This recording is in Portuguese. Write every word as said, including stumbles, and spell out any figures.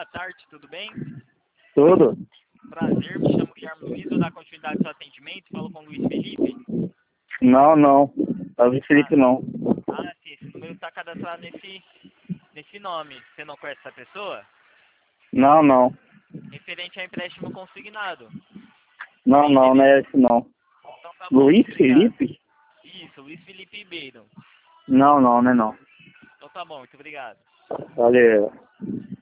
tarde, tudo bem? Tudo? Prazer, me chamo Guilherme Luiz, vou dar continuidade ao seu atendimento, falo com o Luiz Felipe. Não, não. É o Luiz Felipe, Ah, não. ah, sim, esse número está cadastrado nesse, nesse nome. Você não conhece essa pessoa? Não, não. Referente a empréstimo consignado. Não, Tem não, não interesse? é esse, não. Então tá bom, Luiz muito obrigado. Felipe? Isso, Luiz Felipe Ribeiro. Não, não, não é não. Então tá bom, muito obrigado. Valeu.